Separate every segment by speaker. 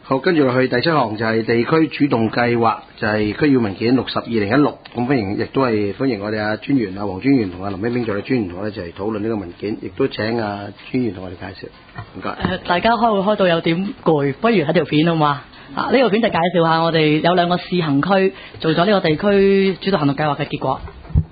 Speaker 1: 好，跟住落去第7項就係地區主動計劃，就係區議會文件60/2016。咁歡迎，亦都係歡迎我哋專員黃專員同林冰冰助理專員同我哋一齊討論呢個文件，亦都請專員同我哋介紹。唔該。
Speaker 2: 大家開會開到有點攰，不如睇條片好嘛？呢條片就介紹下我哋有2個試行區做咗呢個地區主動行動計劃嘅結果。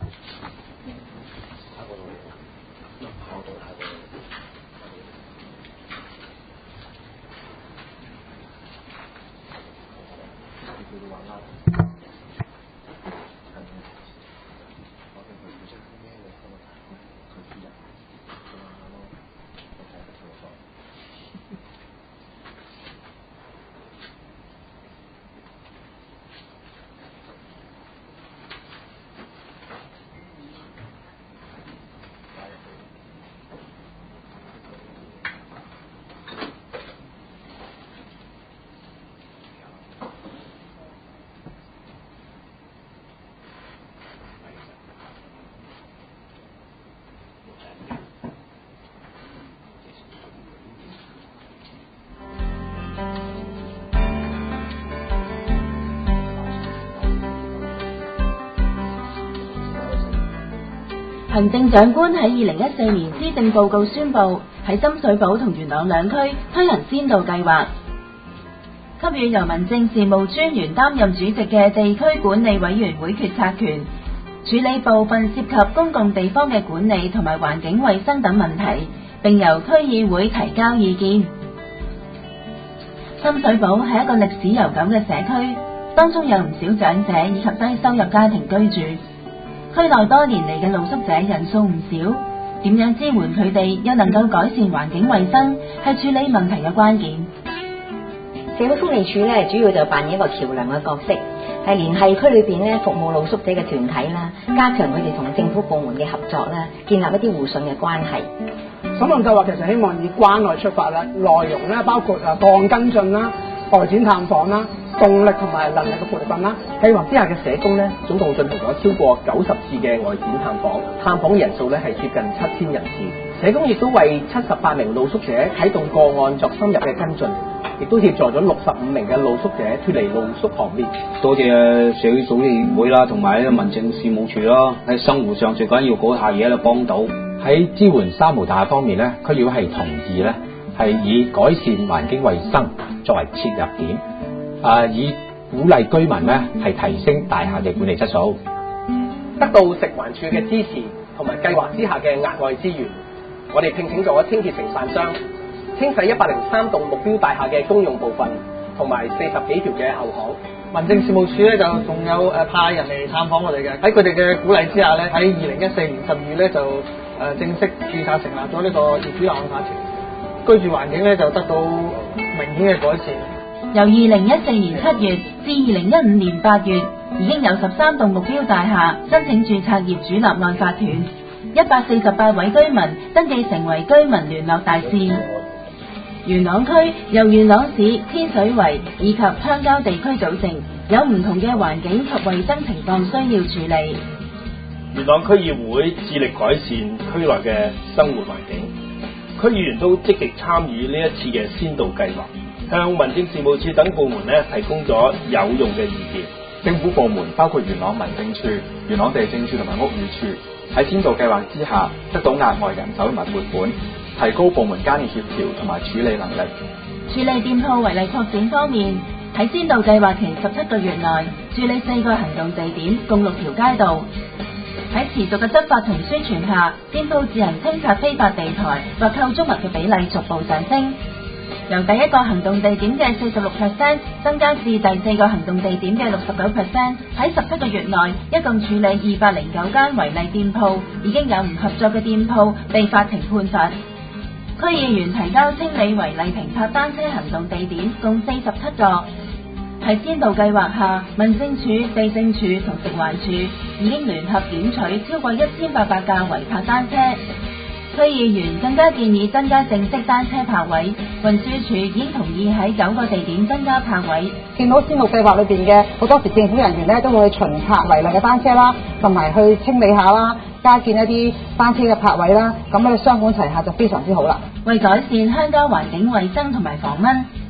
Speaker 3: 行政長官喺2014年施政報告宣布，喺深水埗同元朗兩區推行先導計劃，給予由民政事務專員擔任主席嘅地區管理委員會決策權，處理部分涉及公共地方嘅管理同埋環境衛生等問題，並由區議會提交意見。深水埗係一個歷史悠久嘅社區，當中有唔少長者以及低收入家庭居住。區內多年嚟嘅露宿者人數唔少，點樣支援佢哋又能夠改善環境衛生，係處理問題嘅關鍵。
Speaker 4: 社會福利署咧，主要就扮演一個橋梁嘅角色，係聯繫區裏邊咧服務露宿者嘅團體啦，加強佢哋同政府部門嘅合作啦，建立一啲互信嘅關係。
Speaker 5: 審問計劃其實希望以關愛出發啦，內容咧包括個案跟進啦、外展探訪啦、動力同埋能力嘅培訓啦。
Speaker 6: 計劃之下嘅社工咧，總共進行咗超過90次嘅外展探訪，探訪人數咧係接近7000人次。社工亦都為78名露宿者啟動個案作深入嘅跟進，亦都協助咗65名嘅露宿者脫離露宿行列。
Speaker 7: 多謝社會組織協會啦，同埋民政事務處啦，喺生活上最緊要嗰下嘢咧幫到。
Speaker 8: 喺支援三無大廈方面咧，區議會係同意咧係以改善環境衛生作為切入點，以鼓勵居民咧係提升大廈嘅管理質素。
Speaker 6: 得到食環署嘅支持同埋計劃之下嘅額外資源，我哋聘請咗清潔承辦商清洗103棟目標大廈嘅公用部分，同埋40幾條嘅後巷。
Speaker 5: 民政事務處咧就仲有派人嚟探訪我哋嘅，喺佢哋嘅鼓勵之下咧，喺2014年12月咧就正式註冊成立咗呢個業主立案法團，居住環境咧就得到明顯嘅改善。
Speaker 3: 由2014年7月至2015年8月，已經有13棟目標大廈申請註冊業主立案法團，148位居民登記成為居民聯絡大使。元朗區由元朗市、天水圍以及鄉郊地區組成，有唔同嘅環境及衛生情況需要處理。
Speaker 9: 元朗區議會致力改善區內嘅生活環境，區議員都積極參與呢一次嘅先導計劃，向民政事務處等部門提供咗有用嘅意見。
Speaker 8: 政府部門包括元朗民政處、元朗地政處同埋屋宇處喺先導計劃之下得到額外人手同埋撥款，提高部門間嘅協調同埋處理能力。
Speaker 3: 處理店鋪違例擴展方面，喺先導計劃期17個月內，處理4個行動地點，共6條街道。喺持續嘅執法同宣傳下，店鋪自行清拆非法地台或構築物嘅比例逐步上升，由第一個行動地點嘅46%增加至第4個行動地點嘅69%。喺17個月內，一共處理209間違例店鋪，已經有唔合作嘅店鋪被法庭判罰。區議員提交清理違例停泊單車行動地點共47個。喺先導計劃下，民政處、地政處同食環署已經聯合檢取超過1800架違泊單車。區議員更加建議增加正式單車泊位，運輸署已經同意喺9個地點增加泊位。
Speaker 5: 見到先導計劃裏邊嘅好多時政府人員咧都會去巡查違例嘅單車啦，同埋去清理下啦，加建一啲單車嘅泊位啦，咁咧雙管齊下就非常之好啦。
Speaker 3: 為改善鄉郊環境衛生同埋防蚊，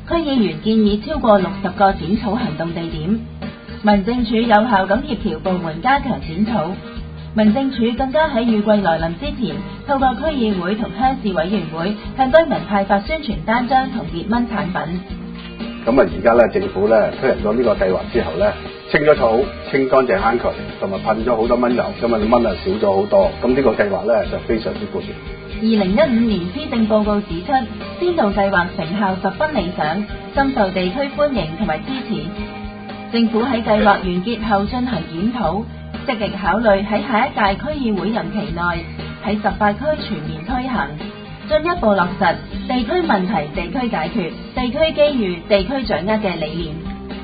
Speaker 3: 區議員建議超過60個剪草行動地點，民政處有效咁協調部門加強剪草。民政處更加喺雨季來臨之前，透過區議會同鄉事委員會向居民派發宣傳單張同滅蚊產品。
Speaker 10: 咁啊，而家咧政府咧推行咗呢個計劃之後咧，清咗草、清乾淨坑渠，同埋噴咗好多蚊油，咁啊蚊啊少咗好多。咁呢個計劃咧就非常之歡迎。
Speaker 3: 2015年施政報告指出，先導計劃成效十分理想，深受地區歡迎同埋支持。政府喺計劃完結後進行檢討，積極考慮喺下一屆區議會任期內喺18區全面推行，進一步落實地區問題地區解決、地區機遇地區掌握嘅理念。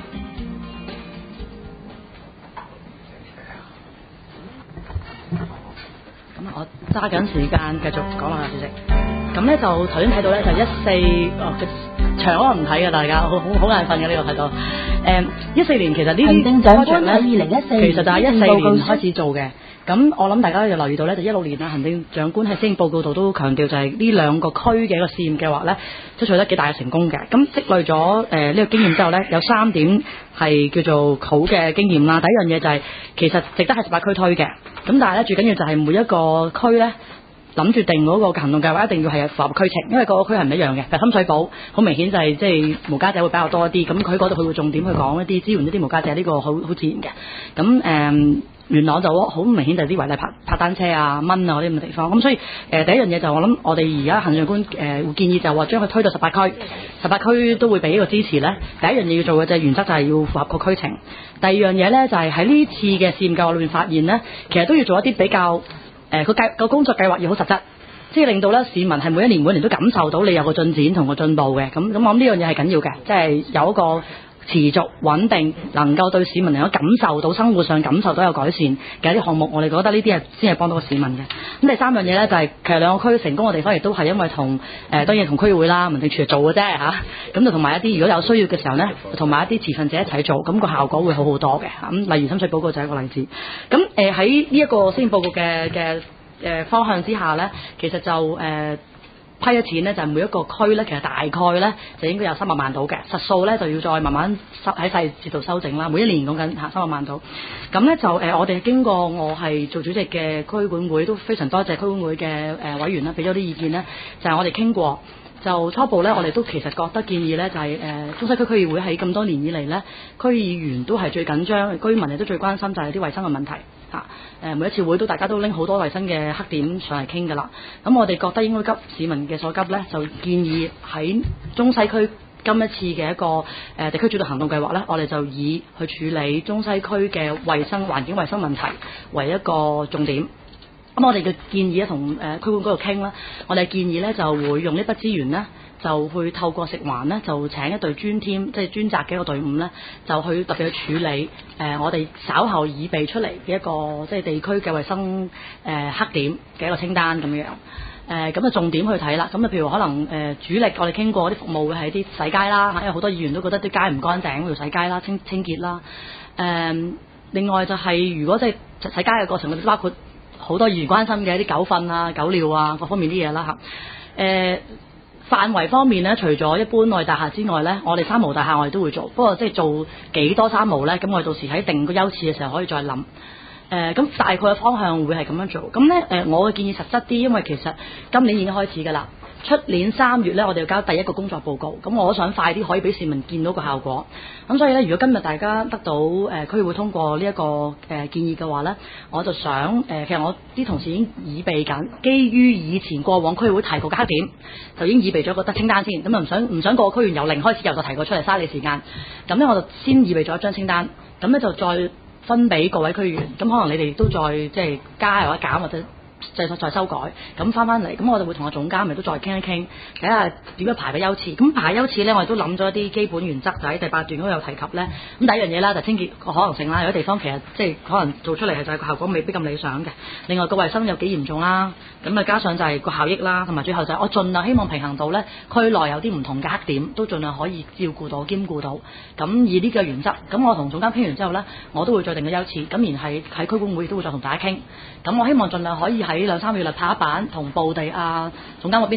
Speaker 2: 咁我揸緊時間繼續講落去，主席。咁咧就頭先睇到咧就14長我唔睇嘅，大家好眼瞓嘅呢個睇到。14年其實呢啲
Speaker 3: 行政長官喺2014年
Speaker 2: 其實就係14年開始做嘅。咁我諗大家就留意到咧，就16年啦，行政長官喺施政報告度都強調就係呢兩個區嘅一個試驗計劃咧，都取得幾大嘅成功嘅。咁積累咗呢個經驗之後咧，有3點係叫做好嘅經驗啦。第一樣嘢就係其實值得喺18區推嘅。咁但係咧最緊要就係每一個區咧，諗住定嗰個行動計劃一定要係符合區情，因為個區係唔一樣嘅。譬如深水埗好明顯就係即係無家者會比較多一啲，咁佢嗰度佢會重點去講一啲支援一啲無家者，呢個好自然嘅。咁元朗就好明顯就係啲違例泊單車啊、蚊啊嗰啲咁嘅地方。咁所以第一樣嘢就我諗我哋而家行政長官會建議就話將佢推到18區，18區都會俾呢個支持咧。第一樣嘢要做嘅就係原則就係要符合個區情。第二樣嘢咧就係喺呢次嘅試驗計劃裏面發現咧，其實都要做一啲比較個工作計劃要好實質，即係令到咧市民係每一年都感受到你有個進展同個進步嘅。咁我諗呢樣嘢係緊要嘅，即係有一個持續穩定，能夠對市民能夠感受到生活上感受到有改善嘅一啲項目，我哋覺得呢啲係先係幫到個市民嘅。咁第三樣嘢咧就係其實兩個區成功嘅地方，亦都係因為當然同區議會啦、民政處做嘅啫嚇。咁就同埋一啲如果有需要嘅時候咧，同埋一啲持份者一齊做，咁個效果會好好多嘅。咁例如深水埗就係一個例子。咁喺呢一個施政報告嘅方向之下咧，其實就批咗錢咧，就係每一個區咧，其實大概咧就應該有300萬到嘅，實數咧就要再慢慢喺細節度修正啦。每一年講緊300萬到，咁咧就我哋經過我係做主席嘅區管會，都非常多謝區管會嘅委員啦，俾咗啲意見咧，就係我哋傾過。就初步咧，我哋都其實覺得建議咧，就係中西區區議會喺咁多年以嚟咧，區議員都係最緊張，居民亦都最關心就係啲衞生嘅問題嚇。每一次會都大家都拎好多衞生嘅黑點上嚟傾㗎啦。咁我哋覺得應該急市民嘅所急咧，就建議喺中西區今一次嘅一個地區主導行動計劃咧，我哋就以去處理中西區嘅衞生環境衞生問題為一個重點。咁我哋嘅建議咧，同區管嗰度傾啦，我哋建議咧就會用呢筆資源咧，就去透過食環咧，就請一隊專 team，即係專責嘅一個隊伍咧，就去特別去處理我哋稍後擬備出嚟嘅一個即係地區嘅衞生黑點嘅一個清單咁樣。咁啊重點去睇啦。咁啊譬如可能主力我哋傾過啲服務會係啲洗街啦，因為好多議員都覺得啲街唔乾淨，要洗街啦、清潔啦。另外就係如果即係洗街嘅過程，包括好多議員關心嘅一啲狗糞啊、狗尿啊各方面啲嘢啦嚇。範圍方面咧，除咗一般內大廈之外咧，我哋3無大廈我哋都會做，不過即係做幾多3無咧，咁我哋到時喺定個優次嘅時候可以再諗。咁大概嘅方向會係咁樣做。咁咧我嘅建議實質啲，因為其實今年已經開始㗎啦。出年3月咧，我哋要交第一個工作報告。咁我想快啲可以俾市民見到個效果。咁所以咧，如果今日大家得到區議會通過呢一個建議嘅話咧，我就想其實我啲同事已經擬備緊，基於以前過往區議會提過嘅黑點，就已經擬備咗個清單先。咁啊唔想個區議員由零開始又就提過出嚟嘥你時間。咁咧我就先擬備咗一張清單，咁咧就再分俾各位區議員。咁可能你哋都再即係加或者減或者再修改，咁翻嚟，咁我哋會同個總監咪都再傾一傾，睇下點樣排個優次。咁排優次咧，我哋都諗咗一啲基本原則，就喺第8段嗰度有提及咧。咁第一樣嘢啦，就清潔個可能性啦，有啲地方其實即係可能做出嚟係就係個效果未必咁理想嘅。另外個衞生有幾嚴重啦，咁啊加上就係個效益啦，同埋最後就係我盡量希望平衡到咧，區內有啲唔同嘅黑點都盡量可以照顧到兼顧到。咁以呢個原則，咁我同總監傾完之後咧，我都會再定個優次。咁然係喺區管會都會再同大家傾。咁我希望盡量可以喺2-3個月內拍一版，同步地總監嗰邊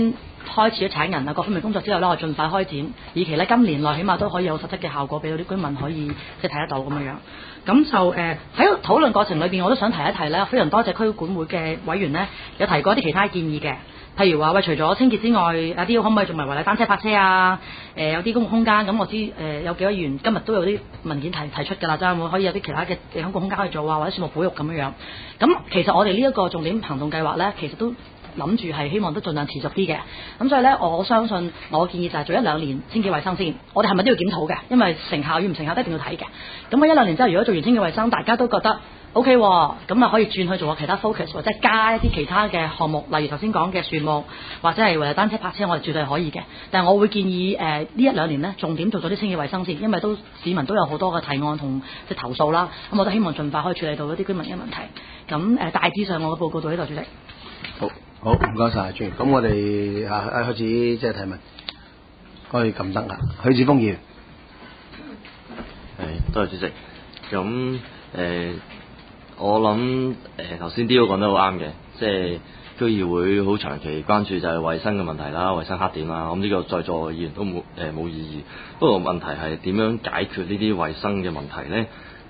Speaker 2: 開始咗請人啊各方面工作之後咧，我盡快開展，以期咧今年內起碼都可以有實質嘅效果俾到啲居民可以即係睇得到咁樣樣。咁就喺個討論過程裏邊，我都想提一提咧，非常多謝區管會嘅委員咧，有提過一啲其他建議嘅。譬如話喂，除咗清潔之外，有啲可唔可以做埋違例單車泊車啊？有啲公共空間，咁我知有幾個議員今日都有啲文件提出㗎啦，真係可以有啲其他嘅公共空間去做啊，或者樹木保育咁樣樣。咁其實我哋呢一個重點行動計劃咧，其實都諗住係希望都盡量持續啲嘅。咁所以咧，我相信我建議就係做1-2年清潔衞生先。我哋係咪都要檢討嘅？因為成效與唔成效都一定要睇嘅。咁喺1-2年之後，如果做完清潔衞生，大家都覺得OK 喎，咁啊可以轉去做個其他 focus， 或者加一啲其他嘅項目，例如頭先講嘅樹木或者係違例單車泊車，我哋絕對係可以嘅。但係我會建議呢1-2年呢，重點做咗啲清潔衞生先，因為都市民都有好多嘅提案同即係投訴啦。咁我都希望盡快可以處理到一啲居民嘅問題。咁大致上我嘅報告到呢度，主席。
Speaker 1: 好，唔該晒，專員。咁我哋開始即係提問，可以撳燈啦。許智峰議員。
Speaker 11: 多謝主席。咁我諗頭先啲都講得好啱嘅，即係區議會好長期關注就係衞生嘅問題啦，衞生黑點啦。咁呢個在座議員都冇異議。不過問題係點樣解決呢啲衞生嘅問題咧？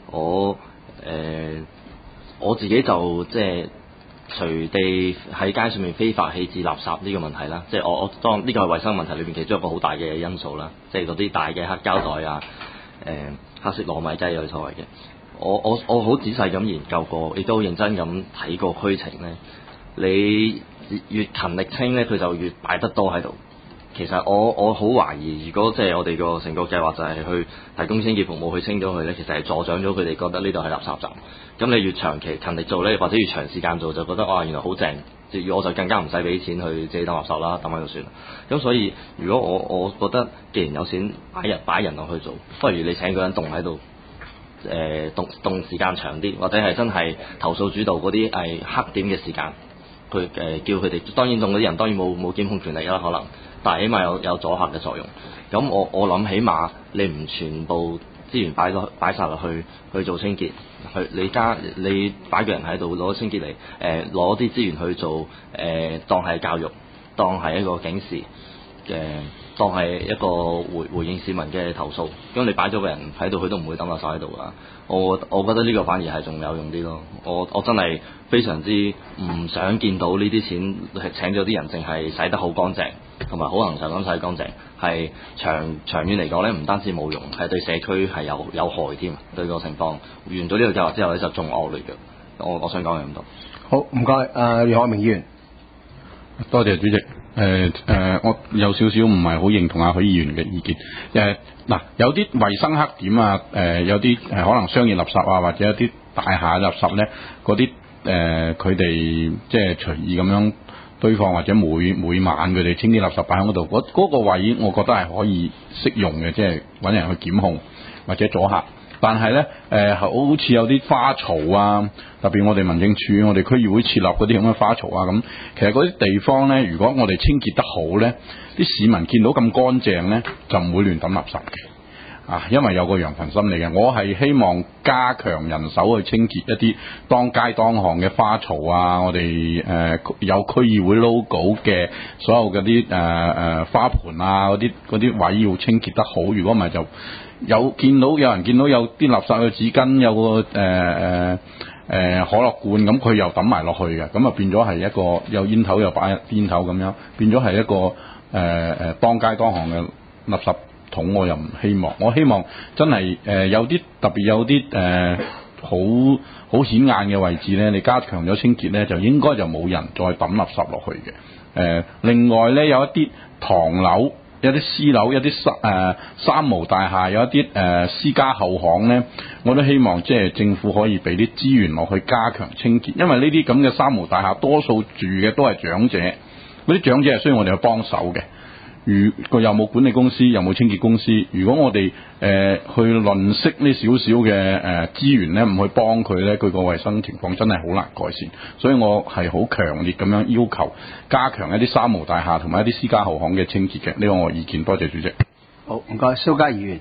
Speaker 11: 我自己就即係隨地喺街上面非法棄置垃圾呢個問題啦。即係我當呢個係衞生問題裏邊其中一個好大嘅因素啦。即係嗰啲大嘅黑膠袋啊，黑色糯米雞有所謂嘅。我好仔細咁研究過，亦都好認真咁睇過區情咧。你越勤力清咧，佢就越擺得多喺度。其實我好懷疑，如果即係我哋個成個計劃就係去提供清潔服務去清咗佢咧，其實係助長咗佢哋覺得呢度係垃圾站。咁你越長期勤力做咧，或者越長時間做，就覺得哇原來好正，我就更加唔使俾錢去自己抌垃圾啦，抌喺度算啦。咁所以如果我覺得既然有錢擺人落去做，不如你請個人凍喺度。凍時間長啲，或者係真係投訴主導嗰啲係黑點嘅時間，佢叫佢哋。當然凍嗰啲人當然冇檢控權力啦，可能，但係起碼有阻嚇嘅作用。咁我諗起碼你唔全部資源擺晒落去做清潔，你擺個人喺度攞清潔嚟攞啲資源去做當係教育，當係一個警示當係一個回應市民嘅投訴，咁你擺咗個人喺度，佢都唔會抌垃圾喺度㗎。我覺得呢個反而係仲有用啲咯。我真係非常之唔想見到呢啲錢請咗啲人，淨係洗得好乾淨，同埋好恒常咁洗乾淨，係長遠嚟講咧，唔單止冇用，係對社區係有害添。對個情況完咗呢個計劃之後咧，就仲惡劣嘅。我想講係咁多。
Speaker 1: 好，唔該，余海明議員。
Speaker 12: 多謝主席。我有少少唔係好認同許議員嘅意見。嗱，有啲衞生黑點啊，有啲可能商業垃圾啊，或者一啲大廈垃圾咧，嗰啲佢哋即係隨意咁樣堆放，或者每晚佢哋清啲垃圾擺喺嗰度，嗰個位我覺得係可以適用嘅，即係揾人去檢控或者阻嚇。但係咧，好似有啲花槽啊，特別我哋民政處、我哋區議會設立嗰啲咁嘅花槽啊，咁其實嗰啲地方咧，如果我哋清潔得好咧，啲市民見到咁乾淨咧，就唔會亂抌垃圾嘅。啊，因為有個羊群心理嘅，我係希望加強人手去清潔一啲當街當巷嘅花槽啊，我哋有區議會 logo 嘅所有嗰啲花盆啊，嗰啲位要清潔得好，如果唔係就有人見到有啲垃圾嘅紙巾，有個可樂罐，咁佢又抌埋落去嘅，咁啊變咗係一個有煙頭又擺煙頭咁樣，變咗係一個當街當巷嘅垃圾桶。我又唔希望，我希望真係有啲特別有啲好顯眼嘅位置咧，你加強咗清潔咧，就應該就冇人再抌垃圾落去嘅。另外咧，有一啲唐樓、一啲私樓、一啲三無大廈，有一啲私家後巷咧，我都希望即係政府可以俾啲資源落去加強清潔，因為呢啲咁嘅三無大廈多數住嘅都係長者，嗰啲長者係需要我哋去幫手嘅。佢又冇管理公司，又冇清潔公司。如果我哋去吝嗇呢少少嘅資源咧，唔去幫佢咧，佢個衞生情況真係好難改善。所以我係好強烈咁樣要求加強一啲三無大廈同埋一啲私家後巷嘅清潔嘅。呢個我意見，多謝主席。
Speaker 1: 好，唔該，蕭嘉議員。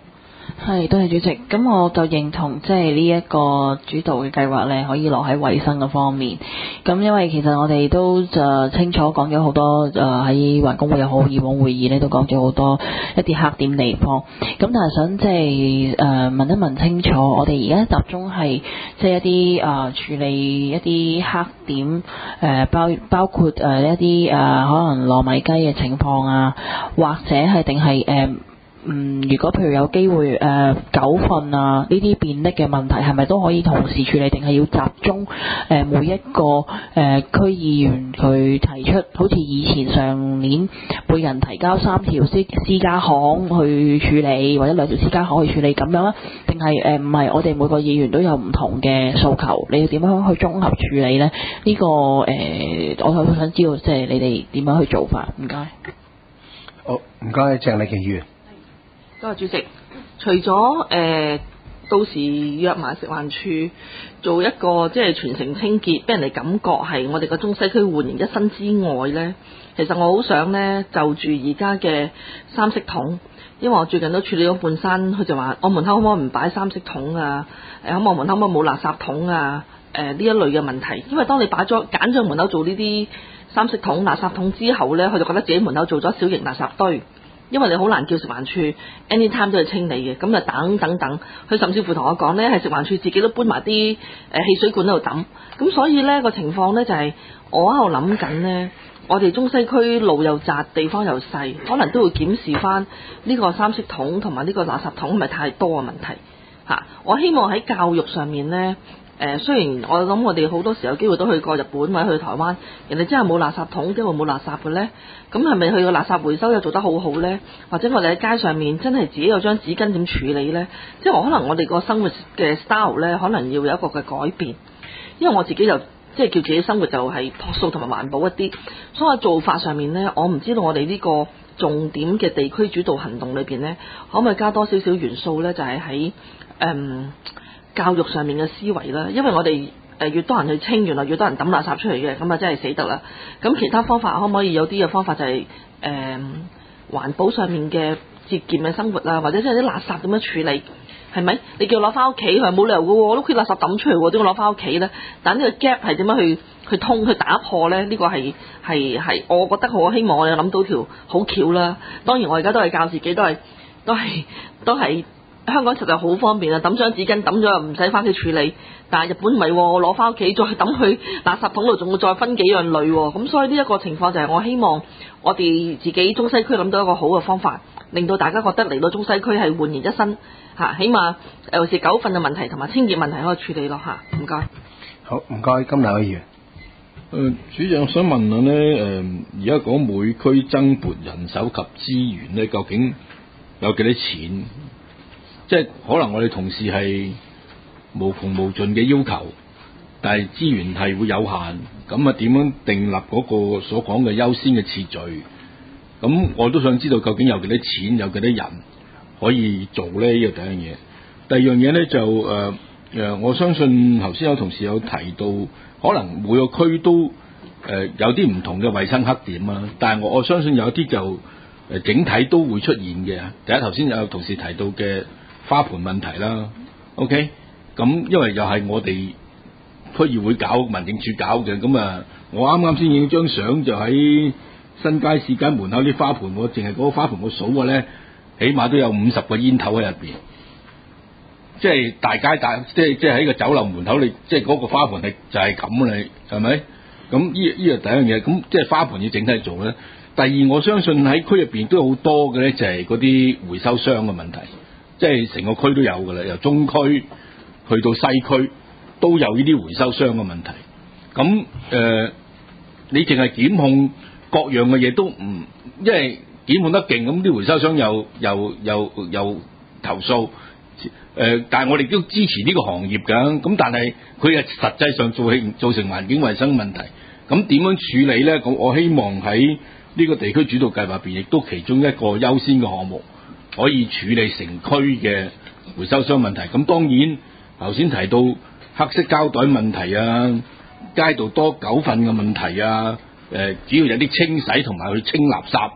Speaker 13: 係，多謝主席。咁我就認同即係呢一個主導嘅計劃咧，可以落喺衞生嘅方面。咁因為其實我哋都就清楚講咗好多，喺環工會又好，以往會議咧都講咗好多一啲黑點地方。咁但係想即係問一問清楚，我哋而家集中係即係一啲處理一啲黑點，包括一啲可能糯米雞嘅情況啊，或者係定係如果譬如有機會狗糞啊呢啲便溺嘅問題，係咪都可以同時處理，定係要集中每一個區議員佢提出，好似以前上年每人提交3條私家巷去處理，或者2條私家巷去處理咁樣啊？定係唔係我哋每個議員都有唔同嘅訴求，你要點樣去綜合處理呢？呢個我好想知道，即係你哋點樣去做法？唔該。
Speaker 1: 好，唔該，鄭麗瓊議員。
Speaker 14: 多謝主席。除咗到時約埋食環署做一個即係全城清潔，俾人哋感覺係我哋個中西區煥然一新之外呢，其實我好想呢，就住而家嘅三色桶，因為我最近都處理咗半山，佢就話我門口可唔可以唔擺三色桶啊？可唔可以門口可唔可以冇垃圾桶啊？呢一類嘅問題，因為當你揀咗門口做呢啲三色桶、垃圾桶之後呢，佢就覺得自己門口做咗小型垃圾堆。因為你好難叫食環署 anytime 都去清理嘅，咁就等，佢甚至乎同我講呢，係食環署自己都搬埋啲汽水罐喺度抌，咁所以呢個情況呢，就係我喺度諗緊呢，我哋中西區路又窄，地方又細，可能都會檢視翻呢個三色桶同埋呢個垃圾桶係咪太多嘅問題嚇。我希望喺教育上面呢。雖然我諗我哋好多時有機會都去過日本或者去台灣，人哋真係冇垃圾桶，因為冇垃圾嘅呢。咁係咪去個垃圾回收又做得好好呢？或者我哋喺街上面真係自己有張紙巾點處理呢？即係可能我哋個生活嘅 style 呢，可能要有一個嘅改變。因為我自己就即係叫自己生活就係樸素同埋環保一啲，所以做法上面呢，我唔知道我哋呢個重點嘅地區主導行動裏邊呢，可唔可以加多少少元素呢？就係喺教育上面嘅思維啦，因為我哋越多人去清，原來越多人抌垃圾出嚟嘅，咁啊真係死得啦。咁其他方法可唔可以有啲嘅方法就係環保上面嘅節儉嘅生活啊，或者即係啲垃圾點樣處理，係咪？你叫我攞翻屋企，佢係冇理由嘅喎，我屋企垃圾抌出嚟喎，點解攞翻屋企咧？但呢個 gap 係點樣去通去打破咧？呢個係我覺得我希望我哋諗到條好橋啦。當然我而家都係教自己，都係。香港實在好方便啊！抌張紙巾抌咗又唔使翻屋企處理，但係日本唔係喎，我攞翻屋企再抌去垃圾桶度，仲會再分幾樣類喎。咁所以呢一個情況就係我希望我哋自己中西區諗到一個好嘅方法，令到大家覺得嚟到中西區係煥然一新嚇，起碼尤其是狗糞嘅問題同埋清潔問題可以處理咯嚇。唔該。
Speaker 1: 好，唔該，金立議員。
Speaker 15: 主席，我想問下呢，而家講每區增撥人手及資源呢，究竟有幾多錢？即係可能我哋同事係無窮無盡嘅要求，但係資源係會有限，咁啊點樣訂立嗰個所講嘅優先嘅次序？咁我都想知道究竟有幾多錢，有幾多人可以做呢？呢個第一樣嘢。第二樣嘢呢，就我相信頭先有同事有提到，可能每個區都有啲唔同嘅衞生黑點啊，但係我相信有啲就整體都會出現嘅。第一頭先有同事提到嘅花盆問題啦 ，OK， 咁因為又係我哋區議會搞，民政處搞嘅，咁啊，我啱啱先影張相就喺新街市間門口啲花盆，我淨係嗰個花盆我數過咧，起碼都有50個煙頭喺入邊，即係大街即係喺個酒樓門口，你即係嗰個花盆係就係咁你係咪？咁呢個第一樣嘢，咁即係花盆要整體做咧。第二，我相信喺區入邊都有好多嘅咧，就係嗰啲回收箱嘅問題。即係成個區都有㗎啦，由中區去到西區都有呢啲回收箱嘅問題。咁你淨係檢控各樣嘅嘢都唔，因為檢控得勁，咁啲回收箱又投訴。但係我哋都支持呢個行業㗎。咁但係佢係實際上造成環境衞生問題。咁點樣處理咧？我希望喺呢個地區主導計劃入邊，亦都其中一個優先嘅項目。可以處理城區嘅回收箱問題。咁當然頭先提到黑色膠袋問題啊，街道多狗糞嘅問題啊，主要有啲清洗同埋去清垃圾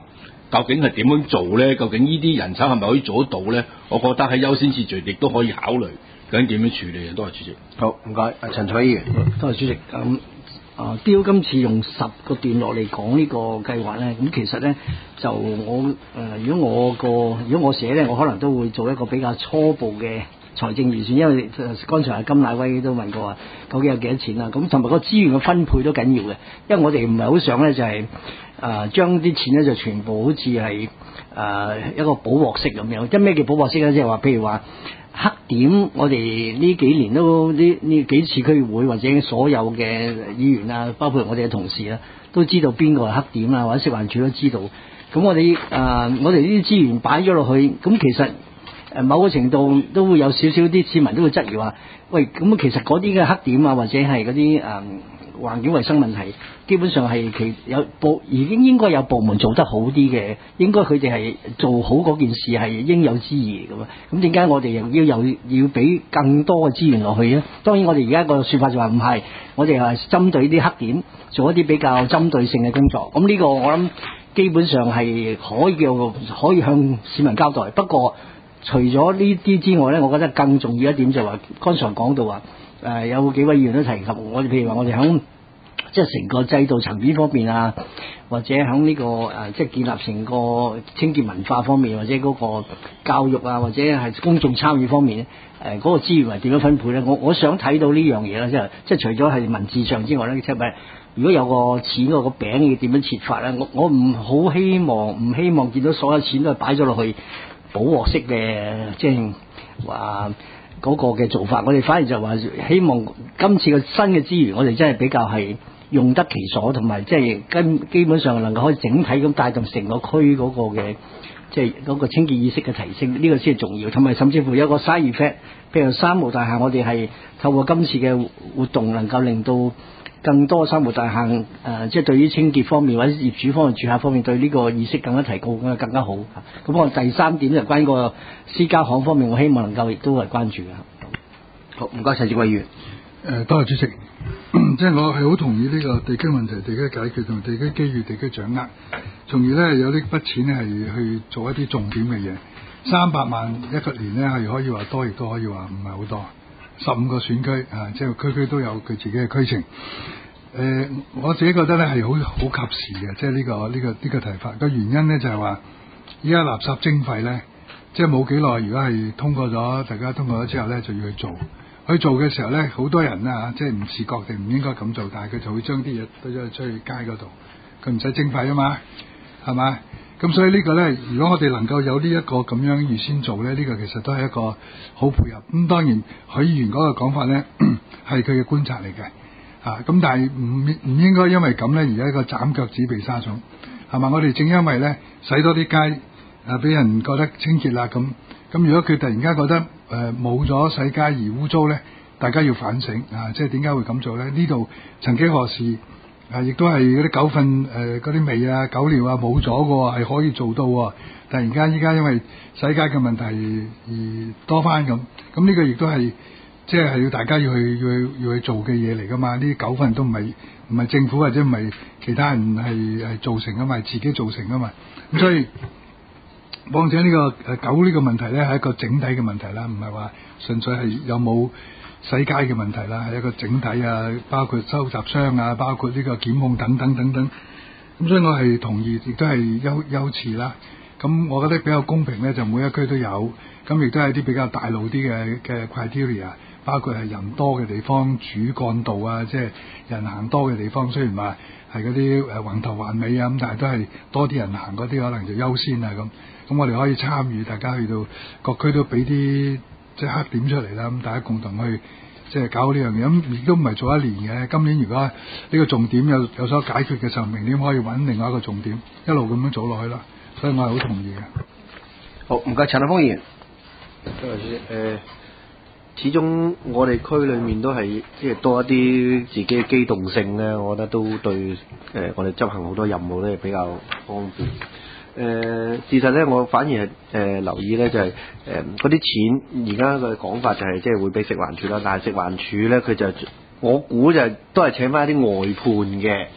Speaker 15: 究竟係點樣做咧？究竟呢啲人手係咪可以做得到咧？我覺得喺優先次序亦都可以考慮究竟點樣處理嘅。多謝主席。
Speaker 1: 好，唔該，陳彩議員。
Speaker 16: 多謝主席。雕今次用10個段落嚟講呢個計劃咧，咁其實咧就如果我寫咧，我可能都會做一個比較初步嘅財政預算，因為剛才阿金乃威都問過話，究竟有幾多錢啦？咁同埋個資源嘅分配都緊要嘅，因為我哋唔係好想咧就係將啲錢咧就全部好似係一個補鑊式咁樣。即係咩叫補鑊式咧？即係話譬如話黑點，我哋呢幾年都呢幾次區議會或者所有嘅議員啊，包括我哋嘅同事啊，都知道邊個係黑點啊，或者食環署都知道。咁我哋呢啲資源擺咗落去，咁其實某個程度都會有少少啲市民都會質疑話，喂，咁其實嗰啲嘅黑點啊，或者係嗰啲環境衛生問題，基本上係已經應該有部門做得好啲嘅，應該佢哋係做好嗰件事係應有之義咁啊。咁點解我哋又要俾更多嘅資源落去咧？當然我哋而家個說法就話唔係，我哋係針對啲黑點做一啲比較針對性嘅工作。咁呢個我諗基本上係可以向市民交代。不過除咗呢啲之外咧，我覺得更重要一點就係話，剛才講到話有幾位議員都提及，我哋譬如話我哋響即係成個制度層面方面啊，或者響呢個即係建立成個清潔文化方面，或者嗰個教育啊，或者係公眾參與方面咧，嗰個資源係點樣分配咧？我想睇到呢樣嘢啦，即係除咗係文字上之外咧，即係如果有個錢嗰個餅要點樣設法咧？我唔好希望見到所有錢都係擺咗落去補鑊式嘅，即係話嗰個嘅做法。我哋反而就話希望今次嘅新嘅資源，我哋真係比較係用得其所，同埋即係基本上能夠可以整體咁帶動成個區嗰個嘅即係嗰個清潔意識嘅提升，呢個先係重要。同埋甚至乎有個 side effect， 譬如三無大廈，我哋係透過今次嘅活動，能夠令到更多三無大廈即係對於清潔方面或者業主方面、住客方面對呢個意識更加提高，更加好。咁我第三點就關於個私家行方面，我希望能夠亦都係關注嘅。
Speaker 1: 好，唔該，陳志偉議員。
Speaker 17: 多謝主席。即係我係好同意呢個地區問題、地區解決同地區機遇、地區掌握，從而咧有呢筆錢咧係去做一啲重點嘅嘢。300萬一個年咧係可以話多，亦都可以話唔係好多。15個選區即係區區都有佢自己嘅區情。我自己覺得咧係好及時嘅，即係呢個提法。個原因咧就係話，依家垃圾徵費咧，即係冇幾耐，如果係通過咗，大家通過咗之後咧，就要去做。去做嘅時候咧，好多人啊，即係唔自覺定唔應該咁做，但係佢就會將啲嘢推咗出去街嗰度，佢唔使徵費啊嘛，係嘛？咁所以呢個咧，如果我哋能夠有呢一個咁樣預先做咧，呢個其實都係一個好配合。咁當然許議員嗰個講法咧係佢嘅觀察嚟嘅，咁但係唔應該因為咁咧而一個斬腳趾避沙蟲，係嘛？我哋正因為咧使多啲街俾人覺得清潔啦咁如果佢突然間覺得冇咗洗街而污糟咧，大家要反省即係點解會咁做咧？呢度曾幾何時亦都係嗰啲狗糞嗰啲味啊、狗尿啊冇咗嘅喎，係可以做到喎。突然間依家因為洗街嘅問題而多翻咁呢個亦都係即係要大家要去做嘅嘢嚟噶嘛？呢啲狗糞都唔係政府或者唔係其他人係造成噶嘛，係自己造成噶嘛。咁所以況且呢個狗呢個問題咧係一個整體嘅問題啦，唔係話純粹係有冇洗街嘅問題啦，係一個整體啊，包括收集箱啊，包括呢個檢控等等。咁所以我係同意，亦都係優次啦。咁我覺得比較公平咧，就每一區都有，咁亦都係啲比較大路啲嘅 criteria， 包括係人多嘅地方、主幹道啊，即係人行多嘅地方。雖然話係嗰啲橫頭橫尾啊，咁但係都係多啲人行嗰啲，可能就優先啊咁。咁我哋可以參與，大家去到各區都俾啲即係黑點出嚟啦，咁大家共同去即係搞呢樣嘢。咁亦都唔係做一年嘅。今年如果呢個重點有所解決嘅時候，明年可以揾另外一個重點，一路咁樣做落去啦。所以我係好同意嘅。
Speaker 1: 好，唔該，陳立峰議員。
Speaker 6: 始終我哋區裏面都係即係多一啲自己嘅機動性咧，我覺得都對我哋執行好多任務咧比較方便。事實咧，我反而係留意咧，就係嗰啲錢而家嘅講法就係即係會俾食環署啦，但係食環署咧佢就我估就都係請翻一啲外判嘅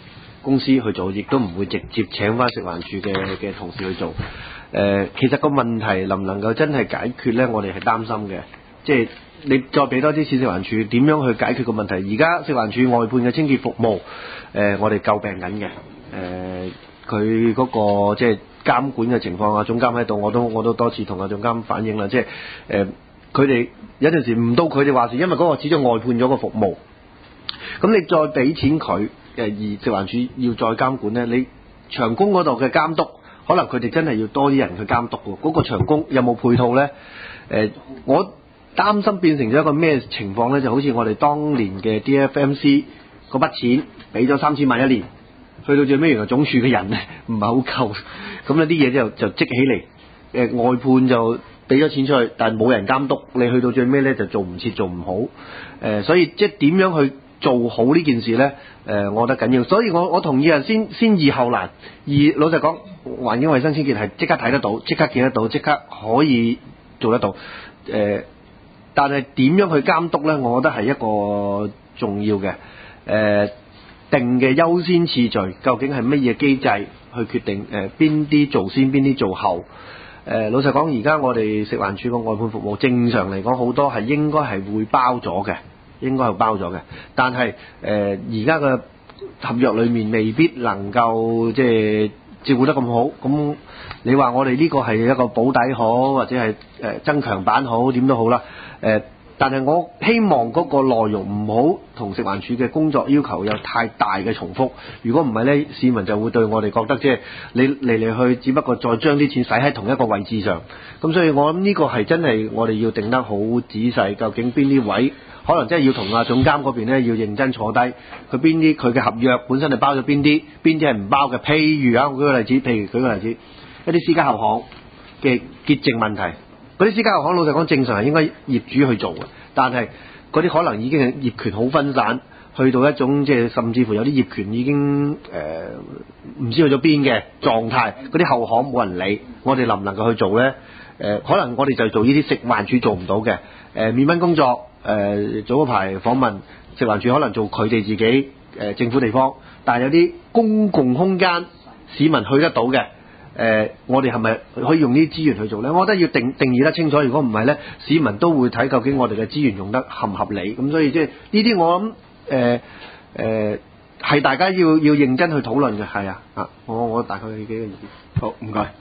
Speaker 18: 公司去做，亦都唔會直接請翻食環署嘅同事去做。其實個問題能唔能夠真係解決呢？我哋係擔心嘅。即係你再俾多啲錢食環署，點樣去解決個問題？而家食環署外判嘅清潔服務，我哋詬病緊嘅。佢嗰個即係監管嘅情況啊，總監喺度，我都多次同阿總監反映啦。即係佢哋有陣時唔到佢哋話事，因為嗰個始終外判咗個服務。咁你再俾錢佢，而食環署要再監管呢，你長工嗰度嘅監督，可能佢哋真係要多啲人去監督喎。嗰個長工有冇配套呢？我擔心變成咗一個咩情況呢？就好似我哋當年嘅 DFMC 嗰筆錢俾咗3000萬一年，去到最尾原來總署嘅人呢唔係好夠，咁呢啲嘢就積起嚟。外判就俾咗錢出去，但係冇人監督，你去到最尾呢就做唔切做唔好。所以即係點樣去做好呢件事呢？我覺得緊要。所以我同意啊，先易後難。而老實講，環境衛生清潔係即刻睇得到，即刻見得到，即刻可以做得到。但係點樣去監督呢？我覺得係一個重要嘅。定嘅優先次序，究竟係乜嘢機制去決定邊啲做先，邊啲做後？老實講，而家我哋食環署個外判服務，正常嚟講好多係應該係會包咗嘅，但係而家嘅合約裏面未必能夠即係照顧得咁好。咁你話我哋呢個係一個保底好，或者係增強版好，點都好啦。但係我希望嗰個內容唔好同食環署嘅工作要求有太大嘅重複。如果唔係呢，市民就會對我哋覺得即係你嚟去，只不過再將啲錢使喺同一個位置上。咁所以我諗呢個係真係我哋要定得好仔細，究竟邊啲位可能真係要同阿總監嗰邊呢要認真坐低，佢嘅合約本身係包咗邊啲係唔包嘅。譬如我舉個例子，一啲私家後巷嘅潔淨問題。嗰啲私家後巷老實講正常係應該業主去做嘅，但係嗰啲可能已經係業權好分散，去到一種即係甚至乎有啲業權已經唔知去咗邊嘅狀態，嗰啲後巷冇人理，我哋能唔能夠去做呢？可能我哋就做呢啲食環署做唔到嘅免蚊工作。早嗰排訪問食環署，可能做佢哋自己政府地方，但係有啲公共空間市民去得到嘅。我哋係咪可以用呢啲資源去做呢？我覺得要定義得清楚，如果唔係呢，市民都會睇究竟我哋嘅資源用得合唔合理。咁所以即係呢啲我諗係大家要認真去討論嘅。係啊，我大概幾個意見。好，唔該。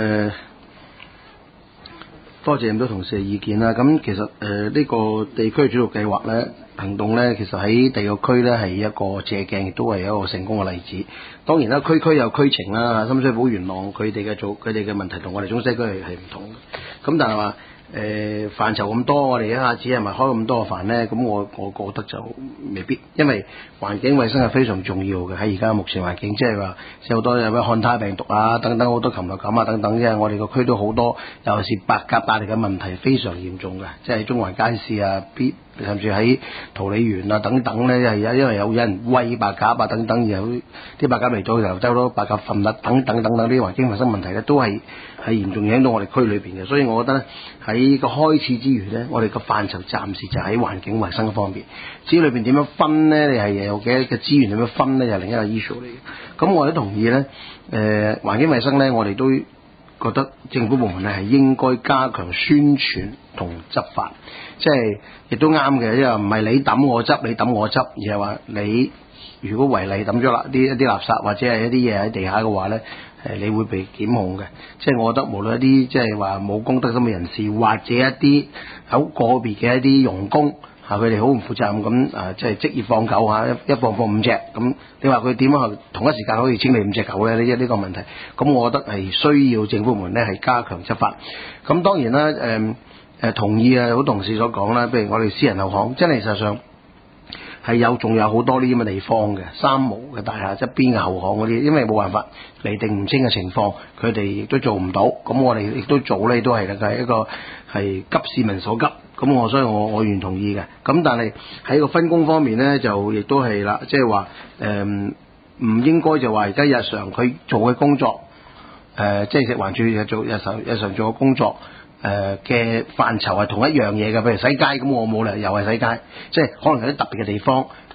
Speaker 18: 多謝咁多同事嘅意見啦。咁其實呢個地區主導計劃呢，行動呢，其實喺第二個區呢係一個借鏡，亦都係一個成功嘅例子。當然啦，區區有區情啦，深水埗、元朗佢哋嘅問題同我哋中西區係唔同嘅。咁但係話範疇咁多，我哋一下子係咪開咁多個飯呢？咁我覺得就未必，因為環境衛生係非常重要嘅。喺而家目前環境，即係話好多有咩漢他病毒啊等等，好多禽流感啊等等，即係我哋個區都好多，尤其是白鴿帶嚟嘅問題非常嚴重嘅，即係中環街市啊，甚至喺桃李園啊等等咧，因為有人餵白鴿啊等等，然後啲白鴿嚟咗又周多白鴿糞啊等等呢啲環境衛生問題咧，都係嚴重影響到我哋區裏邊嘅。所以我覺得喺個開始之餘咧，我哋個範疇暫時就喺環境衛生方面。至於裏邊點樣分咧，你係有幾多嘅資源點樣分咧，就係另一個 issue 嚟嘅。咁我都同意咧，環境衛生咧，我哋都覺得政府部門咧係應該加強宣傳同執法，即係亦都啱嘅，因為唔係你抌我執，你抌我執，而係話你如果違例抌咗啦一啲垃圾或者係一啲嘢喺地下嘅話咧，你會被檢控嘅。即係我覺得無論一啲即係話冇公德心嘅人士，或者一啲好個別嘅一啲傭工。佢哋好唔負責任咁即係職業放狗一放5隻咁，你話佢點樣同一時間可以清理5隻狗咧？呢個問題，咁我覺得係需要政府部門咧係加強執法。咁當然啦，同意好同事所講啦，譬如我哋私人後巷，真係事實上係仲有好多呢啲咁嘅地方嘅三無嘅大廈側邊嘅後巷嗰啲，因為冇辦法釐定唔清嘅情況，佢哋亦都做唔到。咁我哋亦都做咧，都係一個係急市民所急。咁所以我完全同意嘅。咁但係喺個分工方面咧，就亦都係啦，即係話唔應該就話而家日常佢做嘅工作，即係食環署日常做嘅工作嘅範疇係同一樣嘢嘅。譬如洗街，咁我冇理由又係洗街，即係可能有啲特別嘅地方，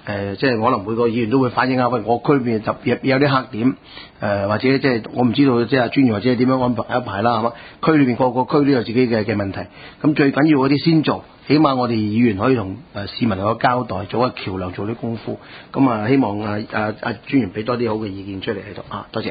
Speaker 1: 即係可能每個議員都會反映下，喂，我區裏邊特別有啲黑點，或者即係我唔知道即係專員或者點樣安排啦，係嘛？區裏邊個區都有自己嘅問題，咁最緊要嗰啲先做，起碼我哋議員可以同市民有個交代，做個橋樑，做啲功夫。咁啊，希望專員俾多啲好嘅意見出嚟喺度啊，多謝。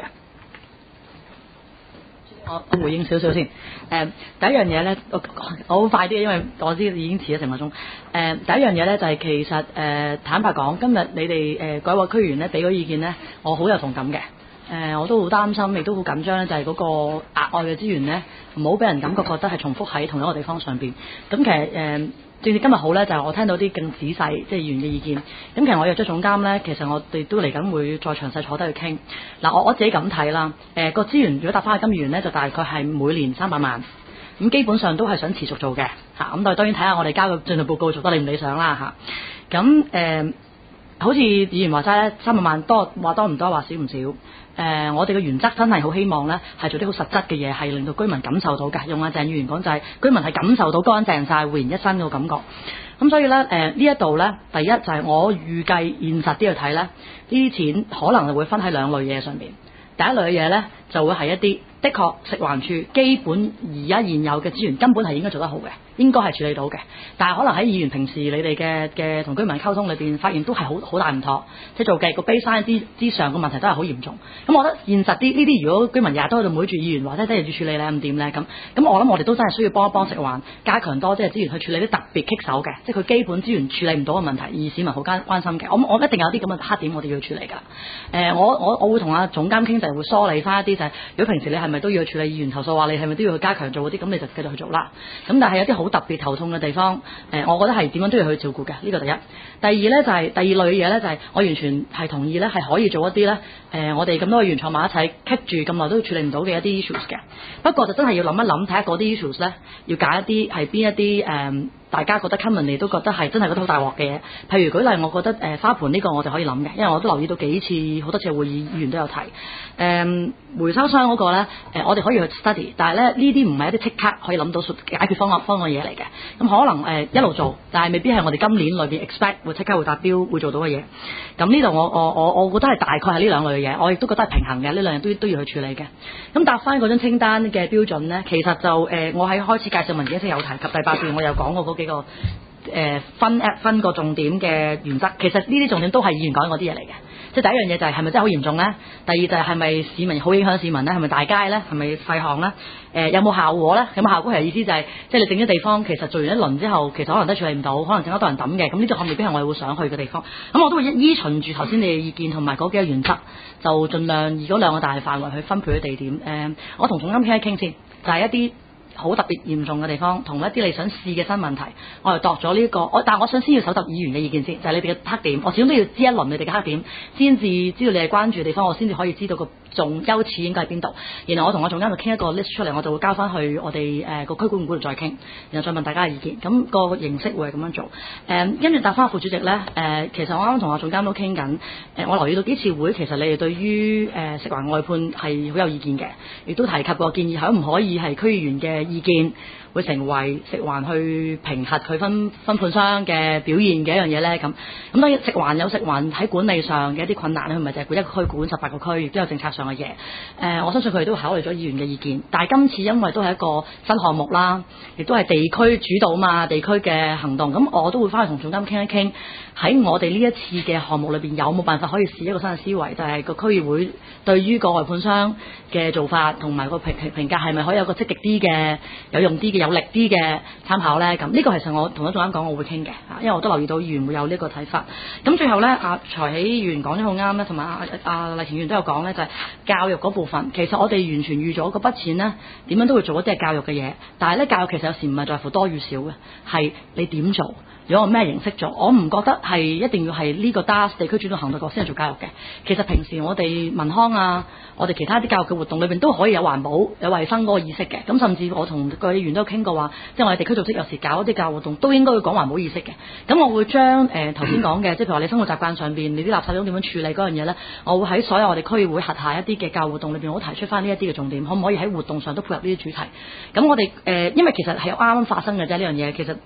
Speaker 2: 我回應少少先。第一樣嘢咧，我好快啲，因為我知已經遲咗成個鐘。第一樣嘢咧就係其實坦白講，今日你哋改劃區議員咧俾嗰意見咧，我好有同感嘅。我都好擔心，亦都好緊張咧，就係嗰個額外嘅資源咧，唔好俾人感覺覺得係重複喺同一個地方上邊。咁其實正正今日好咧，就係我聽到啲更仔細即係議員嘅意見。咁其實我約咗總監咧，其實我哋都嚟緊會再詳細坐低去傾。嗱，我自己咁睇啦。個資源如果搭翻去金議員咧，就大概係每年300萬。咁基本上都係想持續做嘅嚇。咁但係當然睇下我哋交嘅進度報告做得理唔理想啦嚇。咁好似議員話齋咧，300萬多話多唔多，話少唔少。我哋嘅原則真係好希望咧，係做啲好實質嘅嘢，係令到居民感受到嘅。用阿鄭議員講就係、居民係感受到乾淨晒、煥然一新嘅感覺。咁所以咧，呢一度咧，第一就係我預計現實啲去睇咧，呢啲錢可能就會分喺兩類嘢上邊。第一類嘅嘢咧，就會係一啲的確食環署基本而家現有嘅資源根本係應該做得好嘅，應該係處理到嘅。但係可能喺議員平時你哋嘅同居民溝通裏邊，發現都係好大唔妥，即係做嘅個 baseline 之上個問題都係好嚴重。咁我覺得現實啲呢啲，如果居民日日都喺度每住議員或者真係要處理咧，咁點咧？咁我諗我哋都真係需要幫一幫食環，加強多即係資源去處理啲特別棘手嘅，即係佢基本資源處理唔到嘅問題，而市民好關心嘅。我一定有啲咁嘅黑點，我哋要處理㗎。我會同阿總監傾，就係會梳理翻一啲就係、如果平時你係咪都要去處理議員投訴，話你係咪都要去加強做嗰啲，咁你就繼續去做啦。咁但係有啲好特別頭痛嘅地方，我覺得係點樣都要去照顧嘅。呢個第一。第二咧就係、第二類嘅嘢咧，就係我完全係同意咧，係可以做一啲咧，我哋咁多議員坐埋一齊棘住咁耐都處理唔到嘅一啲 issues 嘅。不過就真係要諗一諗，睇下嗰啲 issues 咧，要揀一啲係邊一啲大家覺得 common 你都覺得係真係覺得好大鑊嘅嘢。譬如舉例，我覺得花盆呢個我哋可以諗嘅，因為我都留意到幾次好多次會議員都有提。回收箱嗰個咧，我哋可以去 study，但係咧呢啲唔係一啲即刻可以諗到解決方案嘢嚟嘅。咁可能一路做，但係未必係我哋今年裏邊 expect 會即刻會達標會做到嘅嘢。咁呢度我覺得係大概係呢兩類嘅嘢，我亦都覺得係平衡嘅，呢兩樣都要去處理嘅。咁答翻嗰張清單嘅標準咧，其實就我喺開始介紹文件時有提及第8段，我有講過嗰幾個分個重點嘅原則。其實呢啲重點都係議員講嗰啲嘢嚟嘅。即係第一樣嘢就係咪真係好嚴重咧？第二就係咪市民好影響市民咧？係咪大街咧？係咪廢項咧？有冇效果咧？有冇效果係意思就係、即係你整咗地方，其實做完一輪之後，其實可能都處理唔到，可能整咗多人抌嘅。咁呢啲未必係我哋會想去嘅地方。咁我都會依循住頭先你嘅意見同埋嗰幾個原則，就盡量以嗰兩個大範圍去分配嘅地點。我同總監傾一傾先，就係、一啲好特別嚴重嘅地方，同一啲你想試嘅新問題，我哋度咗呢個。但係我想先要搜集議員嘅意見先，就係、你哋嘅黑點。我始終都要知一輪你哋嘅黑點，先至知道你係關注嘅地方，我先至可以知道個優次應該喺邊度。然後我同我總監就傾一個 list 出嚟，我就會交翻去我哋個區管局度再傾，然後再問大家嘅意見。咁、個形式會係咁樣做。跟住答翻副主席咧，其實我啱啱同我總監都傾緊。我留意到幾次會，其實你哋對於食環外判係好有意見嘅，亦都提及過建議，可唔可以係區議員嘅意見會成為食環去評核佢分判商嘅表現嘅一樣嘢咧？咁當然食環有食環喺管理上嘅一啲困難咧，佢唔係就係管一個區管18個區，亦都有政策上嘅嘢。我相信佢哋都考慮咗議員嘅意見，但係今次因為都係一個新項目啦，亦都係地區主導嘛，地區嘅行動，咁我都會翻去同總監傾一傾，喺我哋呢一次嘅項目裏邊有冇辦法可以試一個新嘅思維，就係、個區議會對於個外判商嘅做法同埋個評價係咪可以有個積極啲嘅、有用啲嘅、有力啲嘅參考咧？咁呢個其實我同咗總監講，我會傾嘅，因為我都留意到議員會有呢個睇法。咁最後咧，財喜議員講得好啱咧，同埋阿麗婷議員都有講咧，就係、教育嗰部分。其實我哋完全預咗嗰筆錢咧，點樣都會做一啲係教育嘅嘢。但係咧，教育其實有時唔係在乎多與少嘅，係你點做，如果咩形式做。我唔覺得係一定要係呢個 DAS 地區主導行動局先係做教育嘅。其實平時我哋民康啊，我哋其他啲教育嘅活動裏邊都可以有環保、有衞生嗰個意識嘅。咁甚至我同個議員都有傾過話，即係我哋地區組織有時搞一啲教育活動，都應該會講環保意識嘅。咁我會將頭先講嘅，即係譬如話你生活習慣上邊，你啲垃圾桶點樣處理嗰樣嘢咧，我會喺所有我哋區議會轄下一啲嘅教育活動裏邊，我提出翻呢一啲嘅重點，可唔可以喺活動上都配合呢啲主題？咁我哋因為其實係啱啱發生嘅啫呢樣嘢，其實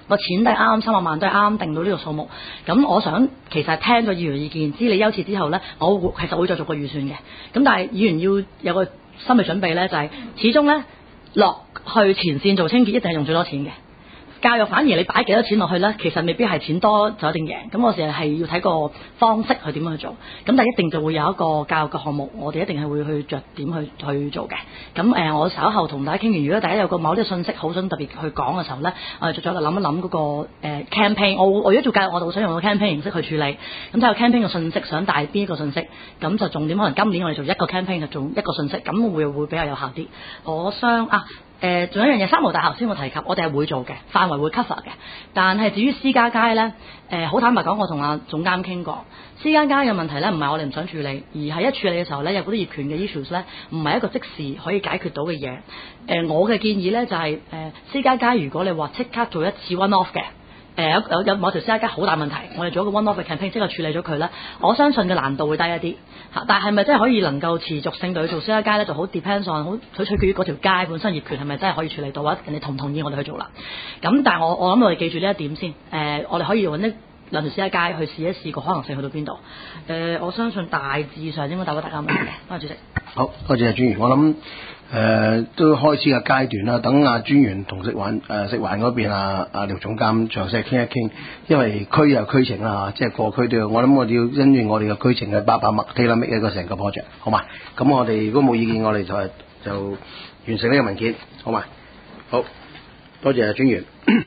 Speaker 2: 個錢都係啱300萬都係啱定到呢個數目。咁我想其實係聽咗議員意見，知你優次之後咧，我其實會再做個預算嘅。咁但係議員要有個心理準備咧，就係始終咧落去前線做清潔一定係用最多錢嘅。教育反而你擺幾多錢落去咧，其實未必係錢多就一定贏。咁我成日係要睇個方式去點樣去做。咁但係一定就會有一個教育嘅項目，我哋一定係會去着點去做嘅。咁我稍後同大家傾完，如果大家有個某啲信息好想特別去講嘅時候咧，我哋再諗一諗嗰個campaign。我如果做教育，我就想用個 campaign 形式去處理。咁睇下 campaign 嘅信息想帶邊一個信息，咁就重點可能今年我哋做一個 campaign 就做一個信息，咁會比較有效啲。仲有一樣嘢，三無大廈頭先我提及，我哋係會做嘅，範圍會 cover 嘅。但係至於私家街咧，好坦白講，我同阿總監傾過，私家街嘅問題咧，唔係我哋唔想處理，而係一處理嘅時候咧，有嗰啲業權嘅 issues 咧，唔係一個即時可以解決到嘅嘢。我嘅建議咧就係、私家街如果你話即刻做一次 one off 嘅。有某條私家街好大問題，我哋做一個 one off 嘅 campaign 即刻處理咗佢咧，我相信嘅難度會低一啲嚇。但係咪真係可以能夠持續性地去做私家街咧？就好 depends on 好取決於嗰條街本身業權係咪真係可以處理到，或者人哋同唔同意我哋去做啦。咁但係我諗我哋記住呢一點先。我哋可以揾一兩條私家街去試一試個可能性去到邊度。我相信大致上應該答到大家問題嘅。多謝主席。
Speaker 1: 好，多謝專員。我諗都開始嘅階段啦，等阿專員同食環嗰邊阿廖總監詳細傾一傾，因為區有區情啦，即係個區都要。我諗我哋要因應我哋嘅區情嘅800麥 tailor make 一個成個 project， 好嘛？咁我哋如果冇意見，我哋就完成呢個文件，好嘛？好，多謝專員。